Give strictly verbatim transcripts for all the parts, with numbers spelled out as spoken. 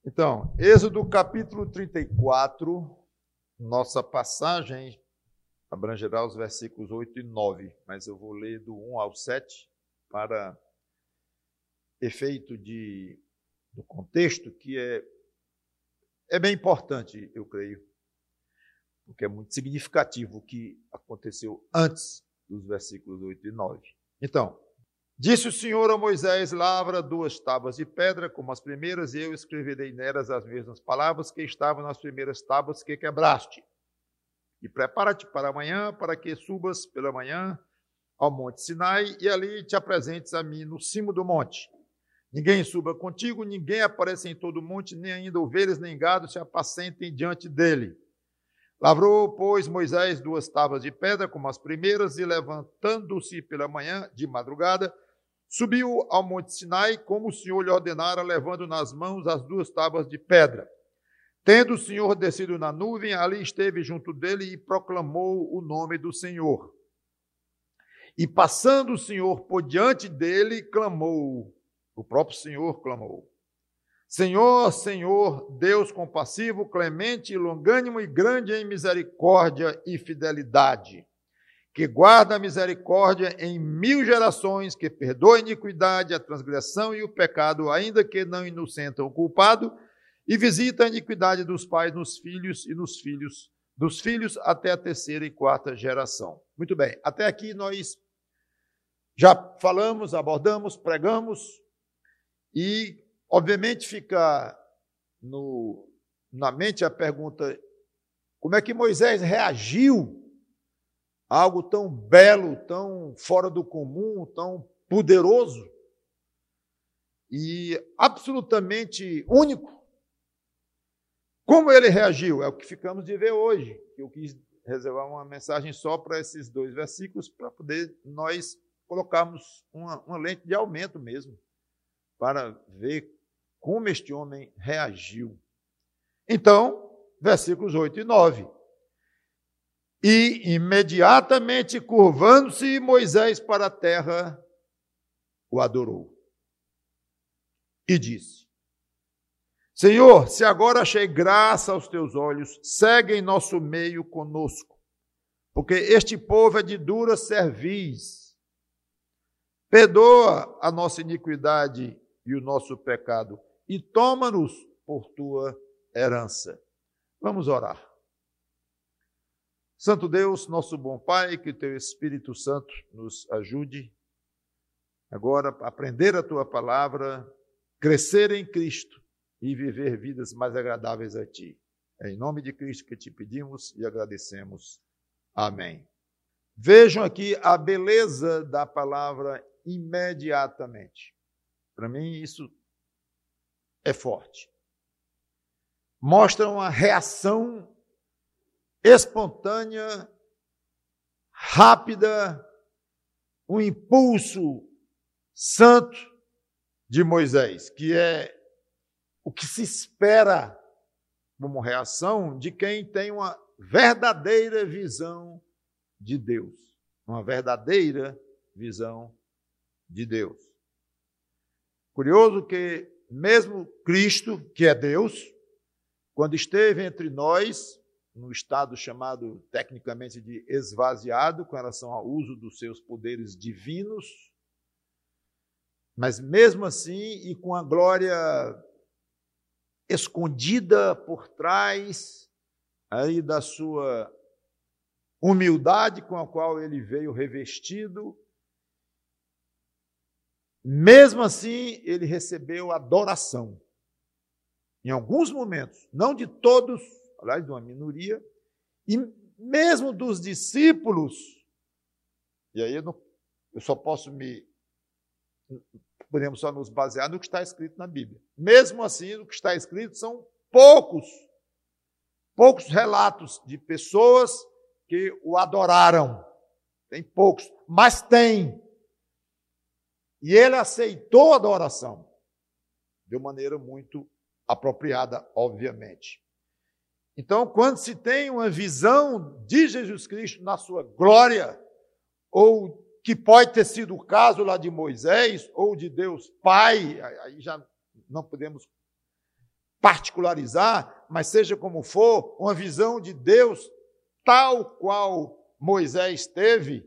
Então, Êxodo capítulo trinta e quatro, nossa passagem abrangerá os versículos oito e nove, mas eu vou ler do um ao sete para efeito de, do contexto, que é, é bem importante, eu creio, porque é muito significativo o que aconteceu antes dos versículos oito e nove. Então, disse o Senhor a Moisés: lavra duas tábuas de pedra, como as primeiras, e eu escreverei nelas as mesmas palavras que estavam nas primeiras tábuas que quebraste. E prepara-te para amanhã, para que subas pela manhã ao monte Sinai, e ali te apresentes a mim no cimo do monte. Ninguém suba contigo, ninguém apareça em todo o monte, nem ainda ovelhas nem gado se apacentem diante dele. Lavrou, pois, Moisés duas tábuas de pedra, como as primeiras, e levantando-se pela manhã, de madrugada, subiu ao monte Sinai, como o Senhor lhe ordenara, levando nas mãos as duas tábuas de pedra. Tendo o Senhor descido na nuvem, ali esteve junto dele e proclamou o nome do Senhor. E passando o Senhor por diante dele, clamou, o próprio Senhor clamou: Senhor, Senhor, Deus compassivo, clemente, longânimo e grande em misericórdia e fidelidade, que guarda a misericórdia em mil gerações, que perdoa a iniquidade, a transgressão e o pecado, ainda que não inocenta o culpado, e visita a iniquidade dos pais nos filhos e nos filhos dos filhos até a terceira e quarta geração. Muito bem, até aqui nós já falamos, abordamos, pregamos, e obviamente fica no, na mente a pergunta: como é que Moisés reagiu a algo tão belo, tão fora do comum, tão poderoso e absolutamente único? Como ele reagiu? É o que ficamos de ver hoje. Eu quis reservar uma mensagem só para esses dois versículos, para poder nós colocarmos uma, uma lente de aumento mesmo, para ver como este homem reagiu. Então, versículos oito e nove. E imediatamente curvando-se Moisés para a terra, o adorou. E disse: Senhor, se agora achei graça aos teus olhos, segue em nosso meio conosco, porque este povo é de dura cerviz. Perdoa a nossa iniquidade e o nosso pecado, e toma-nos por tua herança. Vamos orar. Santo Deus, nosso bom Pai, que o teu Espírito Santo nos ajude agora a aprender a tua palavra, crescer em Cristo e viver vidas mais agradáveis a ti. É em nome de Cristo que te pedimos e agradecemos. Amém. Vejam aqui a beleza da palavra imediatamente. Para mim, isso é forte. Mostra uma reação espontânea, rápida, um impulso santo de Moisés, que é o que se espera como reação de quem tem uma verdadeira visão de Deus. Uma verdadeira visão de Deus. Curioso que mesmo Cristo, que é Deus, quando esteve entre nós, no estado chamado tecnicamente de esvaziado, com relação ao uso dos seus poderes divinos, mas mesmo assim, e com a glória escondida por trás aí da sua humildade com a qual ele veio revestido, mesmo assim, ele recebeu adoração. Em alguns momentos, não de todos, aliás, de uma minoria, e mesmo dos discípulos, e aí eu, não, eu só posso me... podemos só nos basear no que está escrito na Bíblia. Mesmo assim, o que está escrito são poucos, poucos relatos de pessoas que o adoraram. Tem poucos, mas tem. E ele aceitou a adoração de maneira muito apropriada, obviamente. Então, quando se tem uma visão de Jesus Cristo na sua glória, ou que pode ter sido o caso lá de Moisés, ou de Deus Pai, aí já não podemos particularizar, mas seja como for, uma visão de Deus tal qual Moisés teve,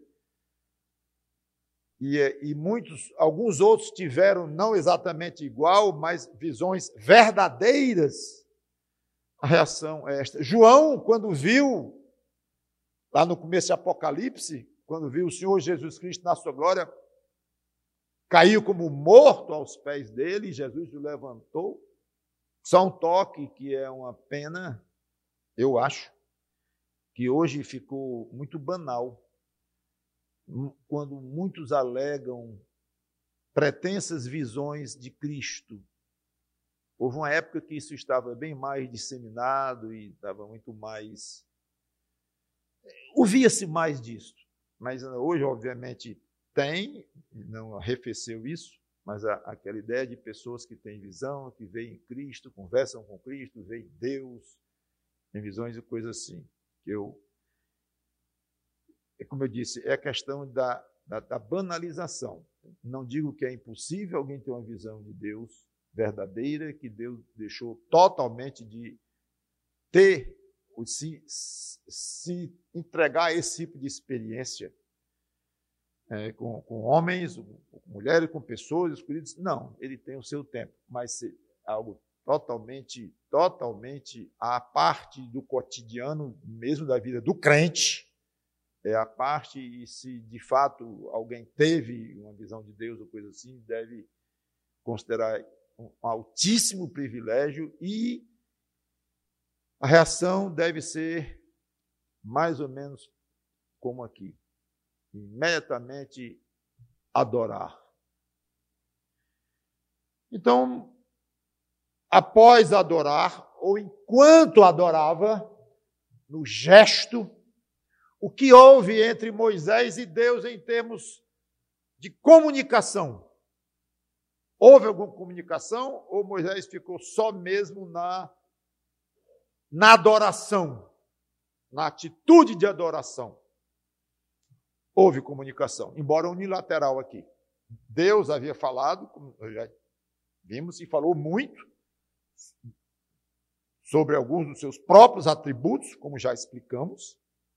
e, e muitos, alguns outros tiveram não exatamente igual, mas visões verdadeiras. A reação é esta. João, quando viu, lá no começo de Apocalipse, quando viu o Senhor Jesus Cristo na sua glória, caiu como morto aos pés dele, e Jesus o levantou. Só um toque que é uma pena, eu acho, que hoje ficou muito banal, quando muitos alegam pretensas visões de Cristo. Houve uma época que isso estava bem mais disseminado e estava muito mais... Ouvia-se mais disso, mas hoje, obviamente, tem, não arrefeceu isso, mas a, aquela ideia de pessoas que têm visão, que veem Cristo, conversam com Cristo, veem Deus, tem visões e coisas assim. Que eu, é como eu disse, é a questão da, da, da banalização. Não digo que é impossível alguém ter uma visão de Deus verdadeira, que Deus deixou totalmente de ter, se, se entregar a esse tipo de experiência é, com, com homens, com mulheres, com pessoas escolhidas. Não, ele tem o seu tempo, mas é algo totalmente, totalmente à parte do cotidiano, mesmo da vida do crente, é a parte, e se de fato alguém teve uma visão de Deus ou coisa assim, deve considerar um altíssimo privilégio, e a reação deve ser mais ou menos como aqui. Imediatamente adorar. Então, após adorar, ou enquanto adorava, no gesto, o que houve entre Moisés e Deus em termos de comunicação? Houve alguma comunicação ou Moisés ficou só mesmo na, na adoração, na atitude de adoração? Houve comunicação, embora unilateral aqui. Deus havia falado, como já vimos, e falou muito sobre alguns dos seus próprios atributos, como já explicamos.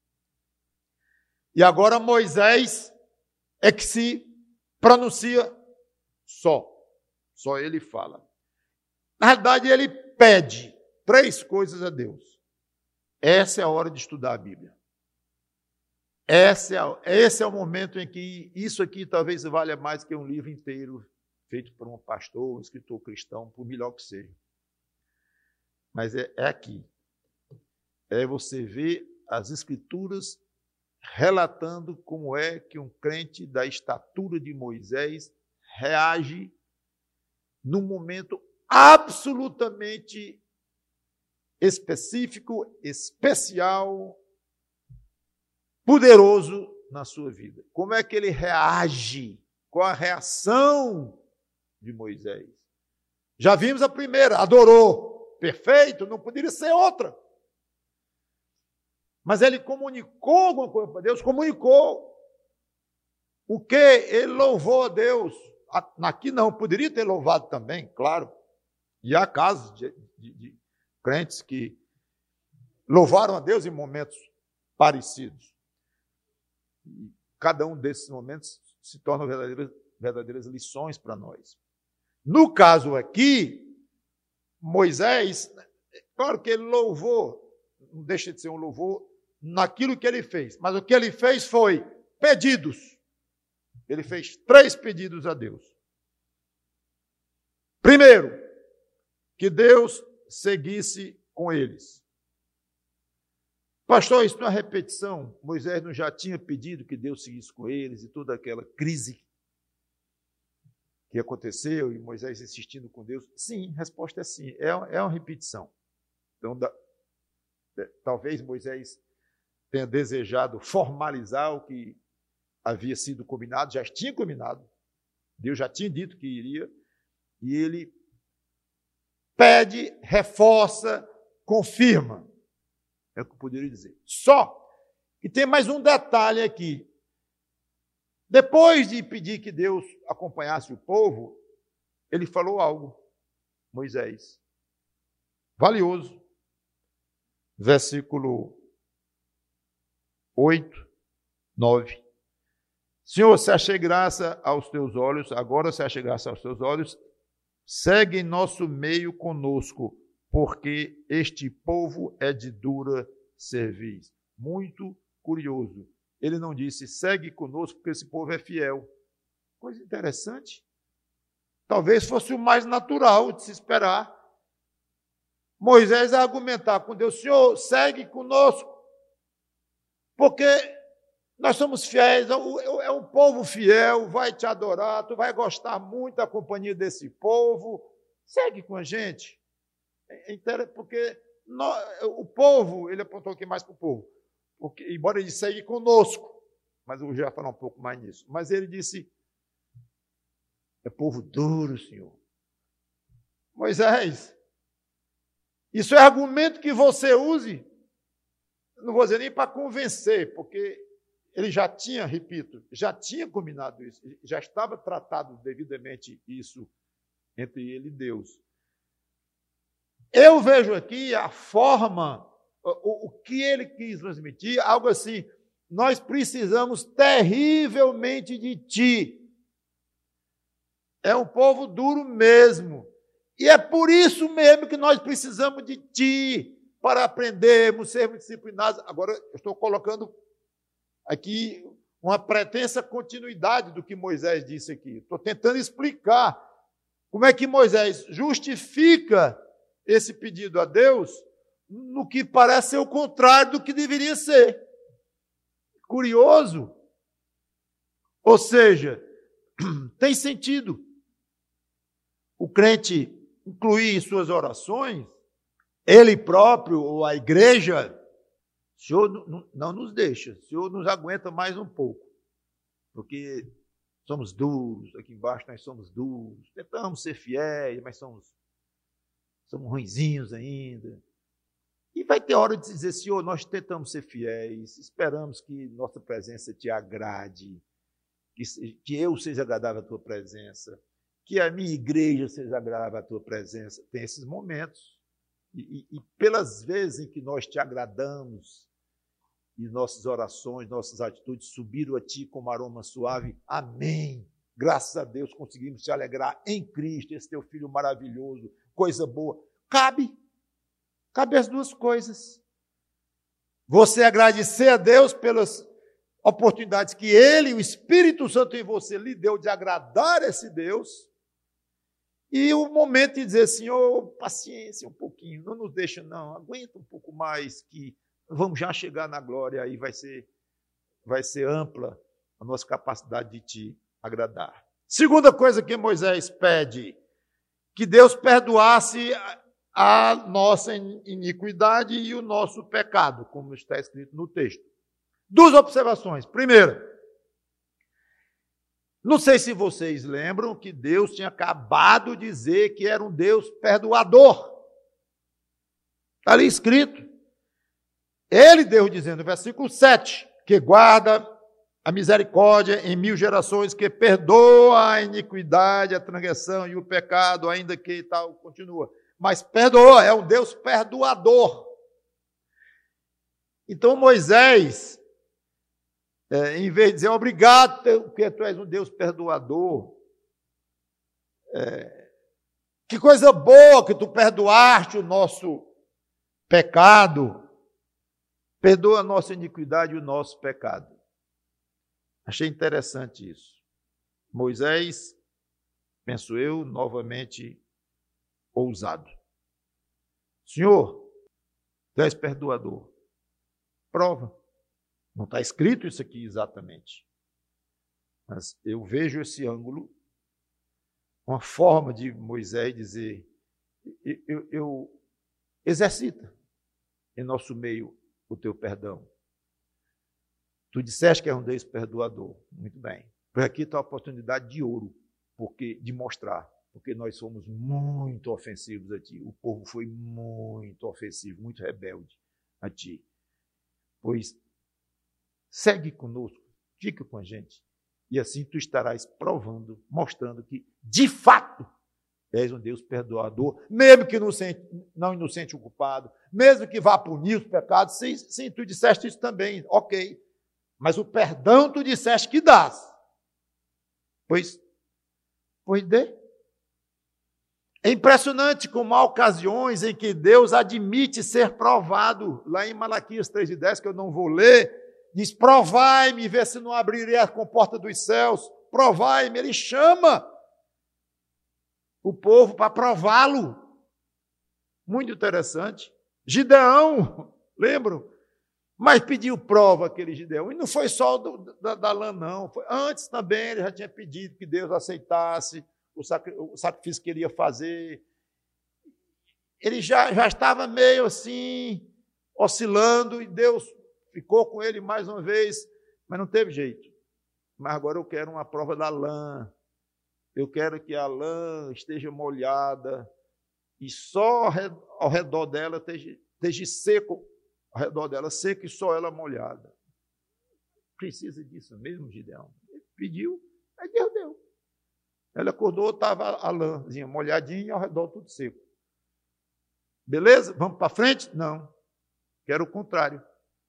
E agora Moisés é que se pronuncia só. Só ele fala. Na realidade, ele pede três coisas a Deus. Essa é a hora de estudar a Bíblia. Esse é, esse é o momento em que isso aqui talvez valha mais que um livro inteiro feito por um pastor, um escritor cristão, por melhor que seja. Mas é, é aqui. É você ver as Escrituras relatando como é que um crente da estatura de Moisés reage num momento absolutamente específico, especial, poderoso na sua vida. Como é que ele reage? Qual a reação de Moisés? Já vimos a primeira, adorou. Perfeito, não poderia ser outra. Mas ele comunicou alguma coisa para Deus, comunicou. O que? Ele louvou a Deus. Aqui não, poderia ter louvado também, claro. E há casos de, de, de crentes que louvaram a Deus em momentos parecidos. E cada um desses momentos se torna verdadeiras, verdadeiras lições para nós. No caso aqui, Moisés, claro que ele louvou, não deixa de ser um louvor naquilo que ele fez, mas o que ele fez foi pedidos. Ele fez três pedidos a Deus. Primeiro, que Deus seguisse com eles. Pastor, isso não é repetição? Moisés não já tinha pedido que Deus seguisse com eles e toda aquela crise que aconteceu e Moisés insistindo com Deus? Sim, a resposta é sim, é, é uma repetição. Então, da, é, talvez Moisés tenha desejado formalizar o que havia sido combinado, já tinha combinado, Deus já tinha dito que iria, e ele pede, reforça, confirma. É o que eu poderia dizer. Só que tem mais um detalhe aqui. Depois de pedir que Deus acompanhasse o povo, ele falou algo, Moisés. valioso. Versículo oito, nove. Senhor, se achei graça aos teus olhos, agora se achei graça aos teus olhos, segue em nosso meio conosco, porque este povo é de dura cerviz. Muito curioso. Ele não disse, segue conosco, porque esse povo é fiel. Coisa interessante. Talvez fosse o mais natural de se esperar. Moisés a argumentar com Deus, Senhor, segue conosco, porque nós somos fiéis, é um povo fiel, vai te adorar, tu vai gostar muito da companhia desse povo, segue com a gente. Porque nós, o povo, ele apontou aqui mais para o povo, porque, embora ele segue conosco, mas eu já vou falar um pouco mais nisso, mas ele disse, é povo duro, Senhor. Moisés, isso é argumento que você use, não vou dizer nem para convencer, porque ele já tinha, repito, já tinha combinado isso, já estava tratado devidamente isso entre ele e Deus. Eu vejo aqui a forma, o, o que ele quis transmitir, algo assim, nós precisamos terrivelmente de ti. É um povo duro mesmo. E é por isso mesmo que nós precisamos de ti, para aprendermos, sermos disciplinados. Agora, eu estou colocando aqui uma pretensa continuidade do que Moisés disse aqui. Estou tentando explicar como é que Moisés justifica esse pedido a Deus no que parece ser o contrário do que deveria ser. Curioso. Ou seja, tem sentido o crente incluir em suas orações, ele próprio ou a igreja, o Senhor não, não nos deixa, o Senhor nos aguenta mais um pouco, porque somos duros, aqui embaixo nós somos duros, tentamos ser fiéis, mas somos, somos ruinzinhos ainda. E vai ter hora de dizer, Senhor, nós tentamos ser fiéis, esperamos que nossa presença te agrade, que, que eu seja agradável à tua presença, que a minha igreja seja agradável à tua presença. Tem esses momentos. E, e, e pelas vezes em que nós te agradamos, e nossas orações, nossas atitudes subiram a ti como aroma suave, amém. Graças a Deus conseguimos te alegrar em Cristo, esse teu Filho maravilhoso, coisa boa. Cabe, cabe as duas coisas. Você agradecer a Deus pelas oportunidades que Ele, o Espírito Santo em você, lhe deu de agradar esse Deus, e o momento de dizer, Senhor, paciência um pouquinho, não nos deixa não, aguenta um pouco mais, que vamos já chegar na glória, aí vai ser, vai ser ampla a nossa capacidade de te agradar. Segunda coisa que Moisés pede, que Deus perdoasse a nossa iniquidade e o nosso pecado, como está escrito no texto. Duas observações. Primeira, não sei se vocês lembram que Deus tinha acabado de dizer que era um Deus perdoador. Está ali escrito. Ele, Deus dizendo, no versículo sete, que guarda a misericórdia em mil gerações, que perdoa a iniquidade, a transgressão e o pecado, ainda que tal, continua. Mas perdoa, é um Deus perdoador. Então Moisés, É, em vez de dizer obrigado, porque tu és um Deus perdoador, é, que coisa boa que tu perdoaste o nosso pecado, perdoa a nossa iniquidade e o nosso pecado. Achei interessante isso. Moisés, penso eu, novamente ousado. Senhor, tu és perdoador. Prova. Não está escrito isso aqui exatamente, mas eu vejo esse ângulo, uma forma de Moisés dizer, eu, eu, eu exercita em nosso meio o teu perdão. Tu disseste que é um Deus perdoador, muito bem. Por aqui está a oportunidade de ouro, porque, de mostrar, porque nós somos muito ofensivos a ti, o povo foi muito ofensivo, muito rebelde a ti, pois segue conosco, fica com a gente. E assim tu estarás provando, mostrando que, de fato, És um Deus perdoador, mesmo que inocente, não inocente o culpado, mesmo que vá punir os pecados. Sim, sim, tu disseste isso também, ok. Mas o perdão tu disseste que dás. Pois, pois dê. É impressionante como há ocasiões em que Deus admite ser provado. Lá em Malaquias três e dez, que eu não vou ler, diz, provai-me, vê se não abrirei a comporta dos céus. Provai-me, ele chama o povo para prová-lo. Muito interessante. Gideão, lembram? Mas pediu prova aquele Gideão. E não foi só do, da, da lã, não. Foi, antes também ele já tinha pedido que Deus aceitasse o, sacri, o sacrifício que ele ia fazer. Ele já, já estava meio assim, oscilando, e Deus ficou com ele mais uma vez, mas não teve jeito. Mas agora eu quero uma prova da lã. Eu quero que a lã esteja molhada e só ao redor dela esteja, esteja seco, ao redor dela seco e só ela molhada. Precisa disso mesmo, Gideão? Ele pediu, aí Deus deu. Ela acordou, estava a lãzinha molhadinha e ao redor tudo seco. Beleza? Vamos para frente? Não. Quero o contrário.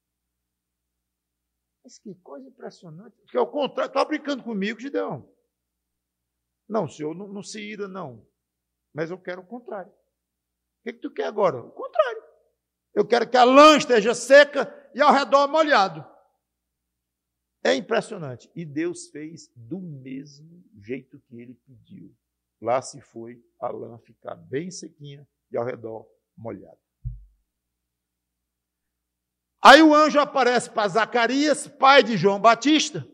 Mas que coisa impressionante. Porque é o contrário. Está brincando comigo, Gideão? Não, senhor, não, não se ira, não. Mas eu quero o contrário. O que, que tu quer agora? O contrário. Eu quero que a lã esteja seca e ao redor molhado. É impressionante. E Deus fez do mesmo jeito que ele pediu. Lá se foi a lã ficar bem sequinha e ao redor molhado. Aí o anjo aparece para Zacarias, pai de João Batista,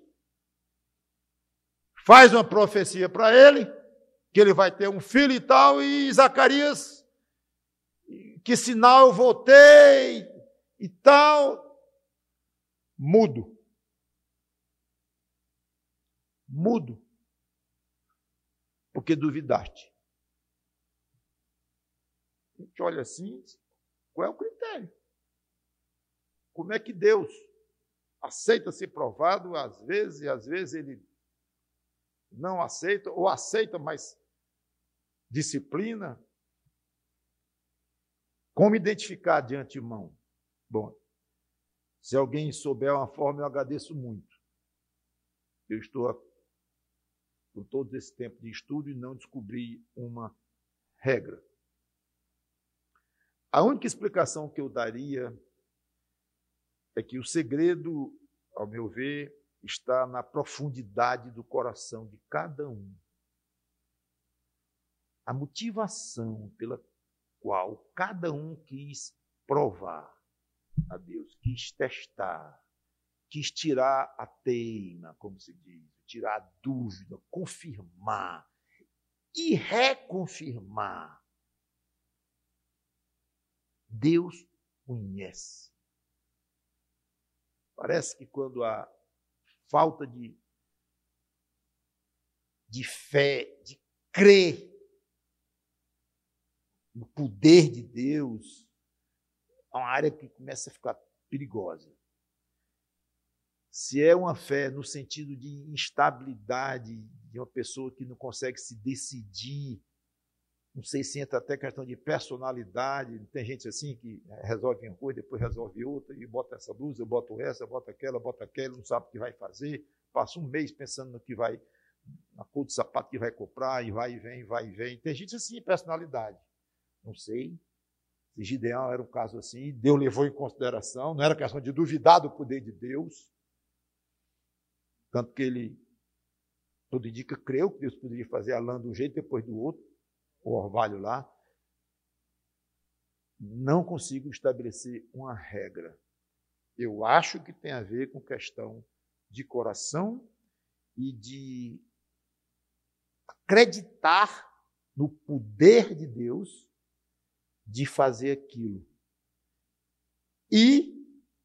faz uma profecia para ele, que ele vai ter um filho e tal, e Zacarias, que sinal eu vou ter e tal, mudo. Mudo. Porque duvidaste. A gente olha assim, qual é o critério? Como é que Deus aceita ser provado, às vezes, e às vezes ele não aceita, ou aceita, mas disciplina? Como identificar de antemão? Bom, se alguém souber uma forma, eu agradeço muito. Eu estou com todo esse tempo de estudo e não descobri uma regra. A única explicação que eu daria é que o segredo, ao meu ver, está na profundidade do coração de cada um. A motivação pela qual cada um quis provar a Deus, quis testar, quis tirar a teima, como se diz, tirar a dúvida, confirmar e reconfirmar. Deus conhece. Parece que quando há falta de, de fé, de crer no poder de Deus, é uma área que começa a ficar perigosa. Se é uma fé no sentido de instabilidade, de uma pessoa que não consegue se decidir, não sei se entra até questão de personalidade, tem gente assim que resolve uma coisa, depois resolve outra, e bota essa blusa, bota essa, bota aquela, bota aquela, não sabe o que vai fazer, passa um mês pensando no que vai, na cor do sapato que vai comprar, e vai e vem, vai e vem. Tem gente assim, personalidade. Não sei se Gideão era um caso assim, Deus levou em consideração, não era questão de duvidar do poder de Deus, tanto que ele, tudo indica, creu que Deus poderia fazer a lã de um jeito depois do outro, o orvalho lá. Não consigo estabelecer uma regra. Eu acho que tem a ver com questão de coração e de acreditar no poder de Deus de fazer aquilo. E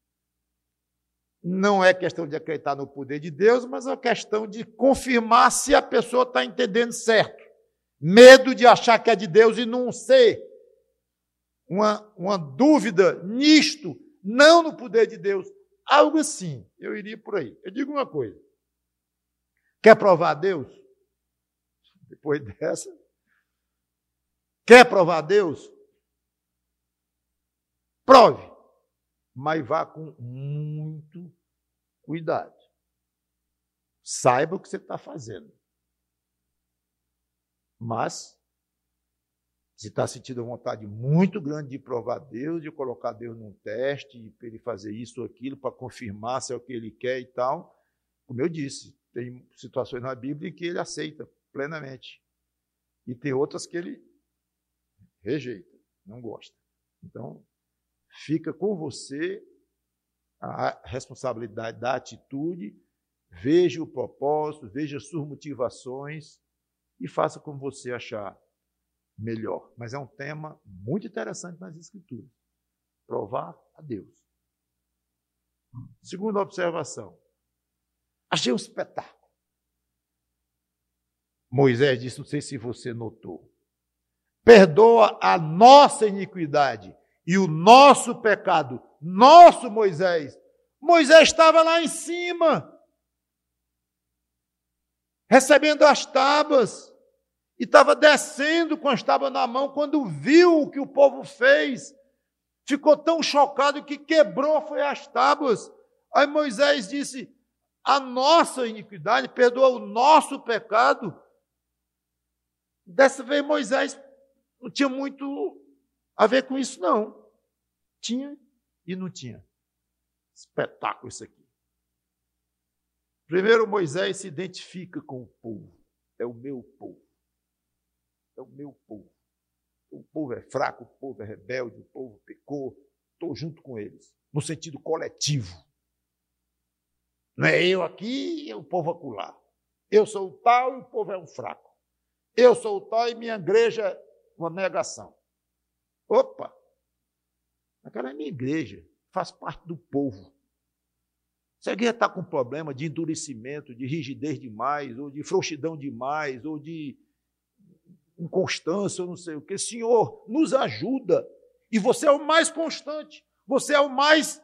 não é questão de acreditar no poder de Deus, mas é uma questão de confirmar se a pessoa está entendendo certo. Medo de achar que é de Deus e não ser. Uma, uma dúvida nisto, não no poder de Deus. Algo assim, eu iria por aí. Eu digo uma coisa. Quer provar a Deus? Depois dessa, Quer provar Deus? Prove, mas vá com muito cuidado. Saiba o que você está fazendo. Mas, se está sentindo uma vontade muito grande de provar Deus, de colocar Deus num teste, para ele fazer isso ou aquilo, para confirmar se é o que ele quer e tal, como eu disse, tem situações na Bíblia em que ele aceita plenamente. E tem outras que ele rejeita, não gosta. Então, fica com você a responsabilidade da atitude, veja o propósito, veja as suas motivações e faça como você achar melhor. Mas é um tema muito interessante nas Escrituras. Provar a Deus. Segunda observação. Achei um espetáculo. Moisés disse, não sei se você notou, perdoa a nossa iniquidade e o nosso pecado. Nosso Moisés. Moisés estava lá em cima, recebendo as tábuas, e estava descendo com as tábuas na mão, quando viu o que o povo fez, ficou tão chocado que quebrou foi as tábuas. Aí Moisés disse, a nossa iniquidade, perdoa o nosso pecado. Dessa vez Moisés não tinha muito a ver com isso, não. Tinha e não tinha. Espetáculo isso aqui. Primeiro, Moisés se identifica com o povo. É o meu povo. É o meu povo. O povo é fraco, o povo é rebelde, o povo pecou. Estou junto com eles, no sentido coletivo. Não é eu aqui e o povo acolá. Eu sou o tal e o povo é um fraco. Eu sou o tal e minha igreja é uma negação. Opa! Aquela é minha igreja, faz parte do povo. Se a igreja está com problema de endurecimento, de rigidez demais, ou de frouxidão demais, ou de inconstância, ou não sei o que, Senhor, nos ajuda. E você é o mais constante, você é o mais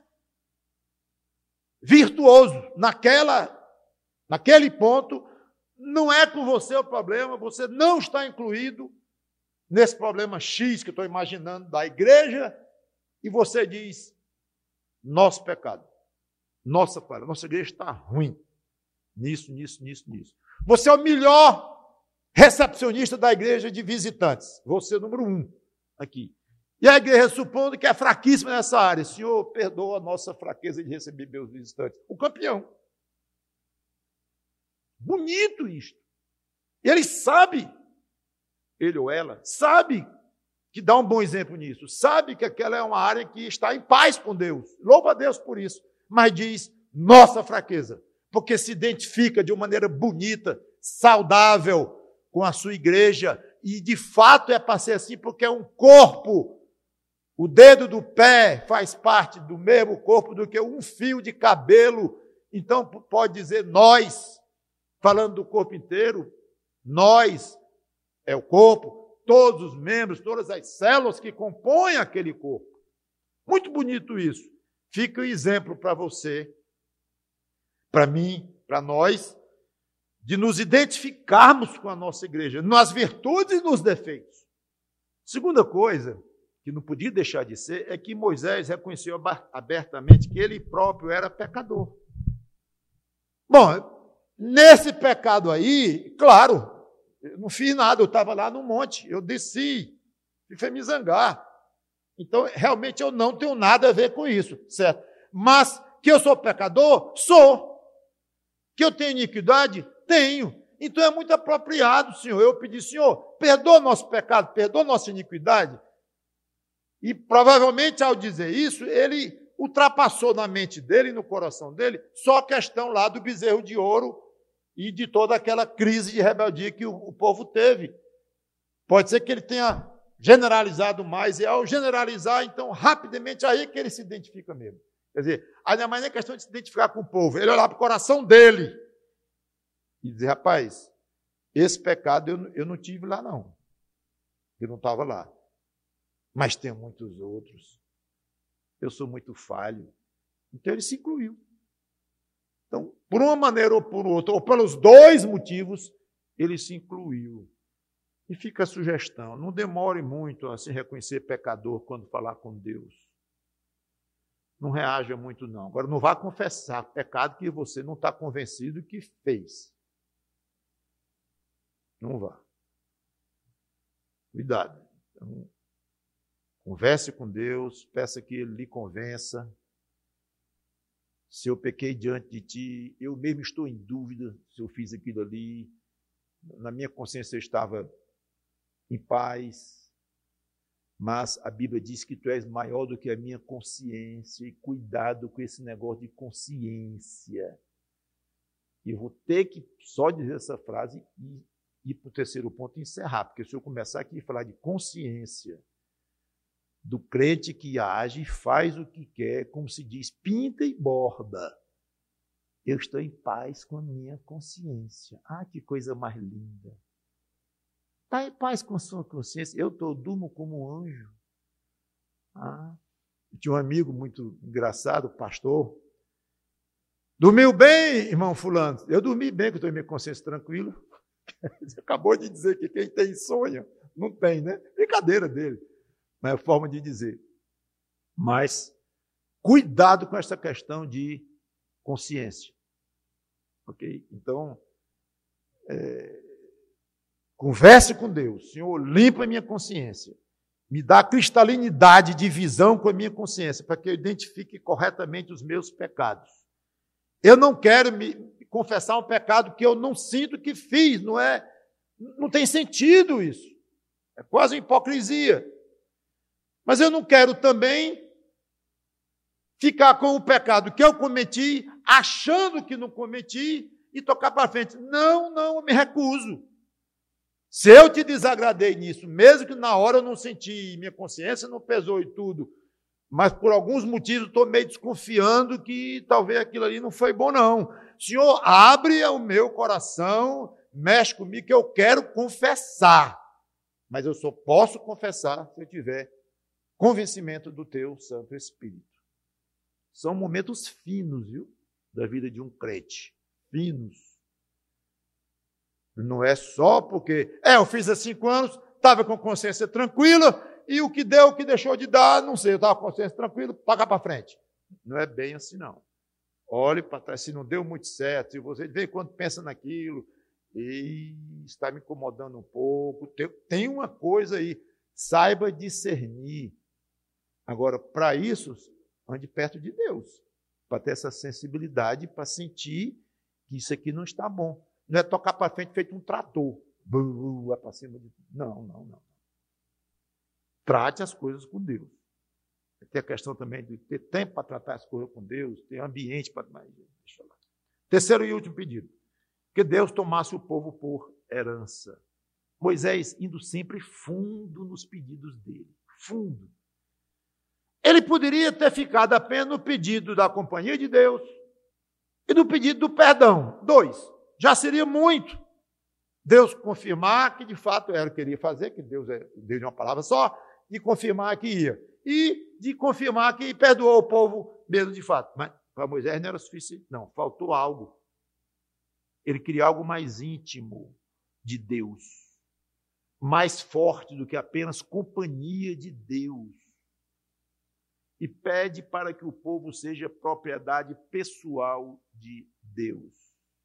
virtuoso naquela, naquele ponto. Não é com você o problema, você não está incluído nesse problema X que eu estou imaginando da igreja, e você diz, nosso pecado, nossa falha, nossa igreja está ruim, nisso, nisso, nisso, nisso. Você é o melhor recepcionista da igreja de visitantes, você é o número um aqui. E a igreja, supondo que é fraquíssima nessa área, Senhor, perdoa a nossa fraqueza de receber meus visitantes. O campeão. Bonito isto. Ele sabe, ele ou ela, sabe que dá um bom exemplo nisso, sabe que aquela é uma área que está em paz com Deus, louva a Deus por isso, mas diz, nossa fraqueza, porque se identifica de uma maneira bonita, saudável com a sua igreja, e de fato é para ser assim, porque é um corpo. O dedo do pé faz parte do mesmo corpo do que um fio de cabelo, então pode dizer nós, falando do corpo inteiro, nós é o corpo, todos os membros, todas as células que compõem aquele corpo. Muito bonito isso. Fica o exemplo para você, para mim, para nós, de nos identificarmos com a nossa igreja, nas virtudes e nos defeitos. Segunda coisa, que não podia deixar de ser, é que Moisés reconheceu abertamente que ele próprio era pecador. Bom, nesse pecado aí, claro, eu não fiz nada, eu estava lá no monte, eu desci, e fui me zangar. Então, realmente, eu não tenho nada a ver com isso, certo? Mas que eu sou pecador? Sou. Que eu tenho iniquidade? Tenho. Então, é muito apropriado, Senhor, eu pedir, Senhor, perdoa nosso pecado, perdoa nossa iniquidade. E, provavelmente, ao dizer isso, ele ultrapassou na mente dele e no coração dele só a questão lá do bezerro de ouro e de toda aquela crise de rebeldia que o, o povo teve. Pode ser que ele tenha generalizado mais, e ao generalizar, então, rapidamente, aí é que ele se identifica mesmo. Quer dizer, ainda mais é questão de se identificar com o povo, ele olhar para o coração dele e dizer, rapaz, esse pecado eu, eu não tive lá não, eu não estava lá, mas tem muitos outros, eu sou muito falho, então ele se incluiu. Então, por uma maneira ou por outra, ou pelos dois motivos, ele se incluiu. E fica a sugestão, não demore muito a se reconhecer pecador quando falar com Deus. Não reaja muito, não. Agora, não vá confessar pecado que você não está convencido que fez. Não vá. Cuidado. Então, converse com Deus, peça que Ele lhe convença. Se eu pequei diante de Ti, eu mesmo estou em dúvida se eu fiz aquilo ali. Na minha consciência eu estava em paz, mas a Bíblia diz que Tu és maior do que a minha consciência, e cuidado com esse negócio de consciência. E eu vou ter que só dizer essa frase e ir para o terceiro ponto e encerrar, porque se eu começar aqui a falar de consciência, do crente que age e faz o que quer, como se diz, pinta e borda, eu estou em paz com a minha consciência. Ah, que coisa mais linda. Está em paz com a sua consciência? Eu estou, durmo como um anjo. Ah, eu tinha um amigo muito engraçado, pastor. Dormiu bem, irmão fulano? Eu dormi bem, que eu estou em minha consciência tranquila. Você acabou de dizer que quem tem sonho, não tem, né? Brincadeira dele. Mas é a forma de dizer. Mas cuidado com essa questão de consciência. Ok? Então, é, converse com Deus. Senhor, limpa a minha consciência. Me dá cristalinidade de visão com a minha consciência, para que eu identifique corretamente os meus pecados. Eu não quero me confessar um pecado que eu não sinto que fiz. Não é, não tem sentido isso. É quase uma hipocrisia. Mas eu não quero também ficar com o pecado que eu cometi, achando que não cometi, e tocar para frente. Não, não, eu me recuso. Se eu te desagradei nisso, mesmo que na hora eu não senti, minha consciência não pesou e tudo, mas por alguns motivos estou meio desconfiando que talvez aquilo ali não foi bom, não. Senhor, abre o meu coração, mexe comigo, que eu quero confessar. Mas eu só posso confessar se eu tiver convencimento do teu Santo Espírito. São momentos finos, viu? Da vida de um crente. Finos. Não é só porque, é, eu fiz há cinco anos, estava com consciência tranquila, e o que deu, o que deixou de dar, não sei, eu estava com consciência tranquila, paga para frente. Não é bem assim, não. Olhe para trás, se não deu muito certo, se você de vez em quando pensa naquilo, e está me incomodando um pouco, tem, tem uma coisa aí, saiba discernir. Agora, para isso, ande perto de Deus, para ter essa sensibilidade, para sentir que isso aqui não está bom. Não é tocar para frente feito um trator. Lá para cima de... Não, não, não. Trate as coisas com Deus. Tem a questão também de ter tempo para tratar as coisas com Deus, ter ambiente para... Deixa eu lá. Terceiro e último pedido. Que Deus tomasse o povo por herança. Moisés indo sempre fundo nos pedidos dele. Fundo. Ele poderia ter ficado apenas no pedido da companhia de Deus e no pedido do perdão. Dois. Já seria muito. Deus confirmar que de fato era o que queria fazer, que Deus é Deus de uma palavra só, e confirmar que ia. E de confirmar que perdoou o povo mesmo de fato. Mas para Moisés não era suficiente. Não, faltou algo. Ele queria algo mais íntimo de Deus. Mais forte do que apenas companhia de Deus. E pede para que o povo seja propriedade pessoal de Deus.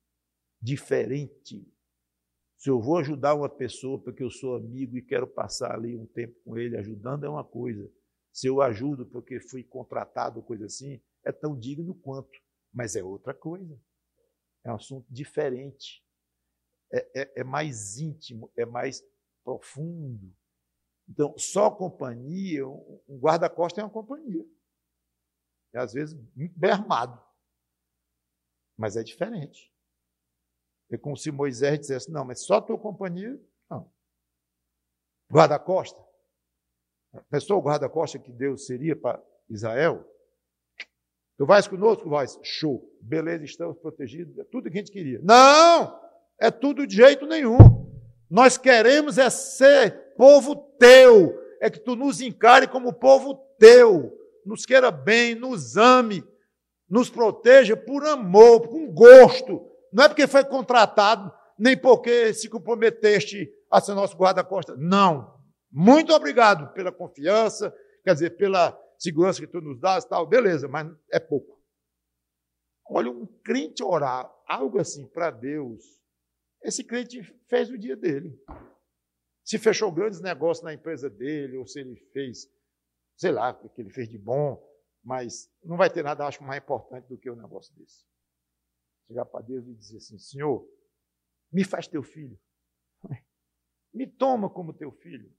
Diferente. Se eu vou ajudar uma pessoa porque eu sou amigo e quero passar ali um tempo com ele ajudando, é uma coisa. Se eu ajudo porque fui contratado, coisa assim, é tão digno quanto. Mas é outra coisa. É um assunto diferente. É, é, é mais íntimo, é mais profundo. Então, só companhia, um guarda-costas é uma companhia. É, às vezes, muito bem armado. Mas é diferente. É como se Moisés dissesse, não, mas só tua companhia, não. Guarda-costas. Pensou o guarda-costas que Deus seria para Israel? Tu vais conosco? Vais. Show. Beleza, estamos protegidos. É tudo que a gente queria. Não! É tudo de jeito nenhum. Nós queremos é ser povo teu. É que tu nos encare como povo teu. Nos queira bem, nos ame, nos proteja por amor, com gosto. Não é porque foi contratado. nem porque se comprometeste a ser nosso guarda-costas. Não. Muito obrigado pela confiança, quer dizer, pela segurança que tu nos dás e tal, beleza, mas é pouco. Olha, um crente orar algo assim para Deus, esse crente fez o dia dele. Se fechou grandes negócios na empresa dele, ou se ele fez, sei lá, o que ele fez de bom, mas não vai ter nada, acho, mais importante do que um negócio desse. Chegar para Deus e dizer assim, Senhor, me faz teu filho. Me toma como teu filho.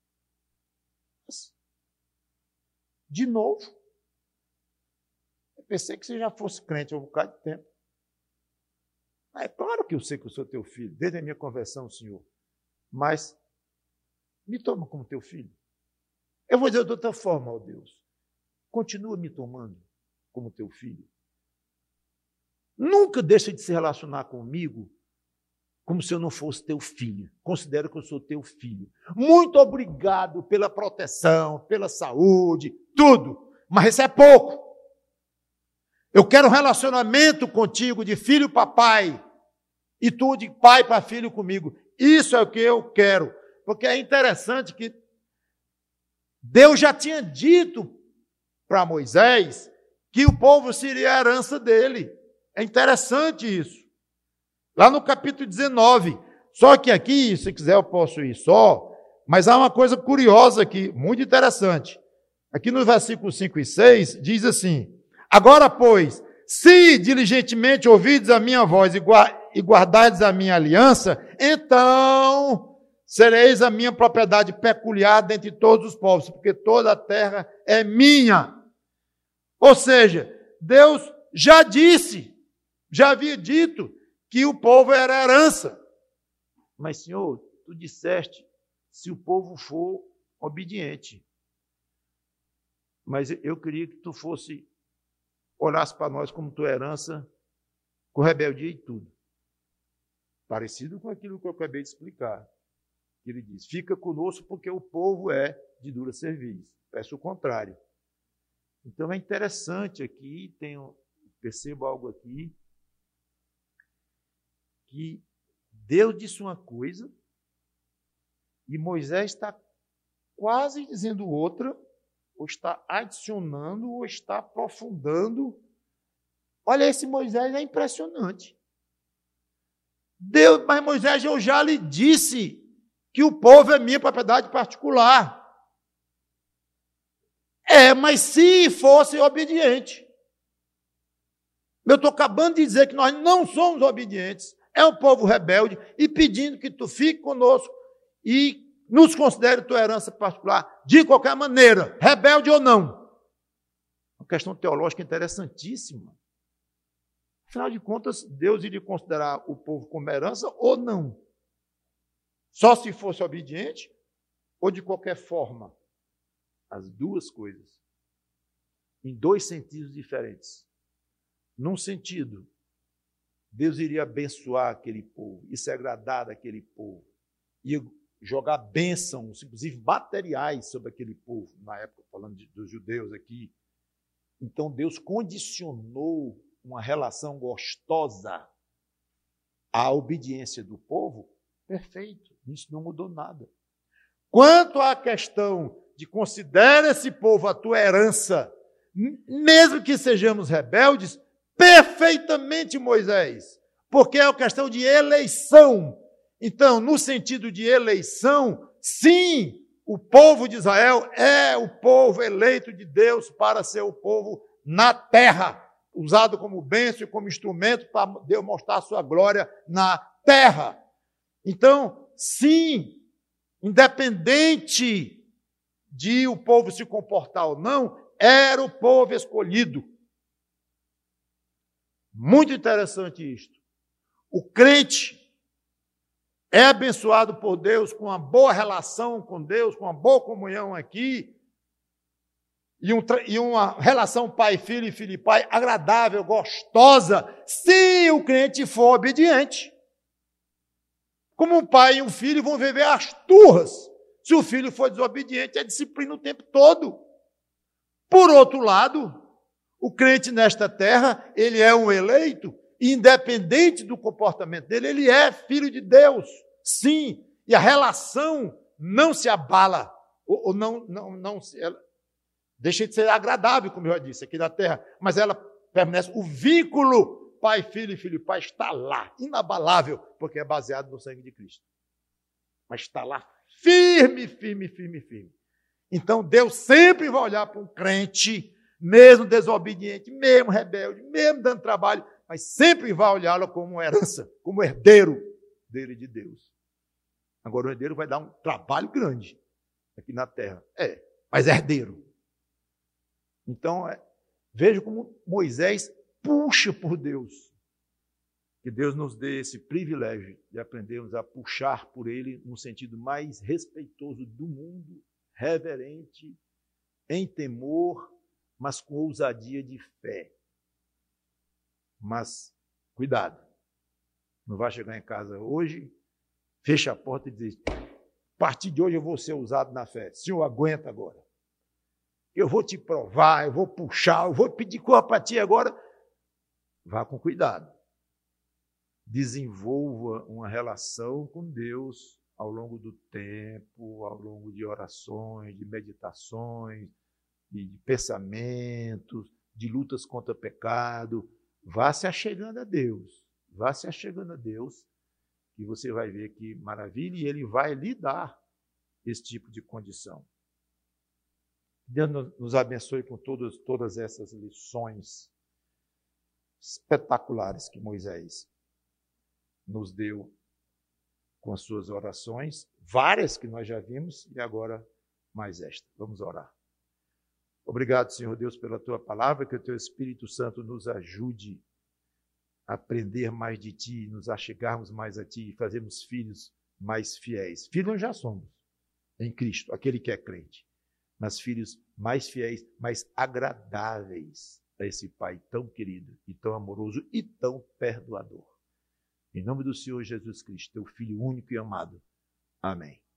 De novo, eu pensei que você já fosse crente há um bocado de tempo. É claro que eu sei que eu sou teu filho, desde a minha conversão, Senhor. Mas me toma como teu filho. Eu vou dizer de outra forma, ó Deus. Continua me tomando como teu filho. Nunca deixa de se relacionar comigo como se eu não fosse teu filho. Considero que eu sou teu filho. Muito obrigado pela proteção, pela saúde, tudo. Mas isso é pouco. Eu quero um relacionamento contigo de filho para pai e tu de pai para filho comigo. Isso é o que eu quero. Porque é interessante que Deus já tinha dito para Moisés que o povo seria a herança dele. É interessante isso. Lá no capítulo dezenove. Só que aqui, se quiser eu posso ir só, mas há uma coisa curiosa aqui, muito interessante. Aqui no versículo cinco e seis, diz assim, agora, pois, se diligentemente ouvides a minha voz e guardardes a minha aliança, então sereis a minha propriedade peculiar dentre todos os povos, porque toda a terra é minha. Ou seja, Deus já disse, já havia dito, que o povo era herança. Mas, Senhor, tu disseste, se o povo for obediente. Mas eu queria que tu fosse, olhasse para nós como tua herança, com rebeldia e tudo. Parecido com aquilo que eu acabei de explicar. Ele diz, fica conosco porque o povo é de dura cerviz. Peço o contrário. Então é interessante aqui, tenho, percebo algo aqui, que Deus disse uma coisa e Moisés está quase dizendo outra, ou está adicionando, ou está aprofundando. Olha, esse Moisés é impressionante. Deus, mas Moisés, eu já lhe disse que o povo é minha propriedade particular. É, mas se fosse obediente. Eu estou acabando de dizer que nós não somos obedientes. É um povo rebelde e pedindo que tu fique conosco e nos considere tua herança particular, de qualquer maneira, rebelde ou não. Uma questão teológica interessantíssima. Afinal de contas, Deus iria considerar o povo como herança ou não? Só se fosse obediente ou de qualquer forma? As duas coisas. Em dois sentidos diferentes. Num sentido, Deus iria abençoar aquele povo, e se agradar daquele povo, ia jogar bênçãos, inclusive materiais, sobre aquele povo, na época, falando de, dos judeus aqui. Então, Deus condicionou uma relação gostosa à obediência do povo. Perfeito, isso não mudou nada. Quanto à questão de considera esse povo a tua herança, mesmo que sejamos rebeldes, perfeitamente, Moisés, porque é uma questão de eleição. Então, no sentido de eleição, sim, o povo de Israel é o povo eleito de Deus para ser o povo na terra, usado como bênção e como instrumento para Deus mostrar a sua glória na terra. Então, sim, independente de o povo se comportar ou não, era o povo escolhido. Muito interessante isto. O crente é abençoado por Deus com uma boa relação com Deus, com uma boa comunhão aqui, e, um, e uma relação pai-filho e filho-pai agradável, gostosa, se o crente for obediente. Como um pai e um filho vão viver as turras. Se o filho for desobediente, é disciplina o tempo todo. Por outro lado, o crente nesta terra, ele é um eleito independente do comportamento dele, ele é filho de Deus. Sim, e a relação não se abala, ou, ou não, não, não ela deixa de ser agradável, como eu já disse, aqui na terra, mas ela permanece, o vínculo pai, filho, filho, pai está lá, inabalável, porque é baseado no sangue de Cristo. Mas está lá firme, firme, firme, firme. Então Deus sempre vai olhar para um crente, mesmo desobediente, mesmo rebelde, mesmo dando trabalho, mas sempre vai olhá-lo como herança, como herdeiro dele de Deus. Agora o herdeiro vai dar um trabalho grande aqui na terra. É, mas herdeiro. Então, é, veja como Moisés puxa por Deus. Que Deus nos dê esse privilégio de aprendermos a puxar por Ele no sentido mais respeitoso do mundo, reverente, em temor, mas com ousadia de fé. Mas, cuidado, não vai chegar em casa hoje, fecha a porta e diz, a partir de hoje eu vou ser usado na fé. Senhor, aguenta agora. Eu vou te provar, eu vou puxar, eu vou pedir coisa para ti agora. Vá com cuidado. Desenvolva uma relação com Deus ao longo do tempo, ao longo de orações, de meditações, de pensamentos, de lutas contra o pecado. Vá se achegando a Deus. Vá se achegando a Deus, que você vai ver que maravilha, e Ele vai lhe dar esse tipo de condição. Deus nos abençoe com todas, todas essas lições espetaculares que Moisés nos deu com as suas orações, várias que nós já vimos, e agora mais esta. Vamos orar. Obrigado, Senhor Deus, pela Tua palavra, que o Teu Espírito Santo nos ajude a aprender mais de Ti, nos achegarmos mais a Ti e fazermos filhos mais fiéis. Filhos nós já somos, em Cristo, aquele que é crente. Mas filhos mais fiéis, mais agradáveis a esse Pai tão querido e tão amoroso e tão perdoador. Em nome do Senhor Jesus Cristo, Teu Filho único e amado. Amém.